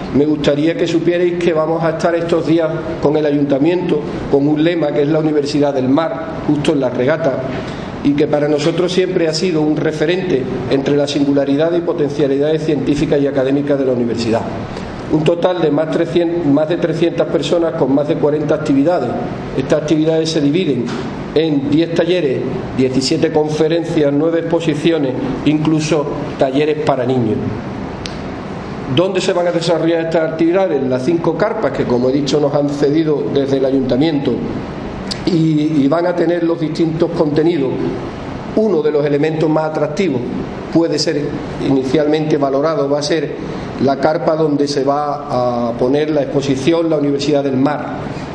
me gustaría que supierais que vamos a estar estos días con el Ayuntamiento con un lema que es la Universidad del Mar, justo en la regata, y que para nosotros siempre ha sido un referente entre la singularidad y potencialidades científicas y académicas de la universidad. Un total de más de 300 personas con más de 40 actividades. Estas actividades se dividen en 10 talleres, 17 conferencias, 9 exposiciones, incluso talleres para niños. ¿Dónde se van a desarrollar estas actividades? Las 5 carpas que, como he dicho, nos han cedido desde el Ayuntamiento y van a tener los distintos contenidos. Uno de los elementos más atractivos puede ser inicialmente valorado, va a ser la carpa donde se va a poner la exposición La Universidad del Mar.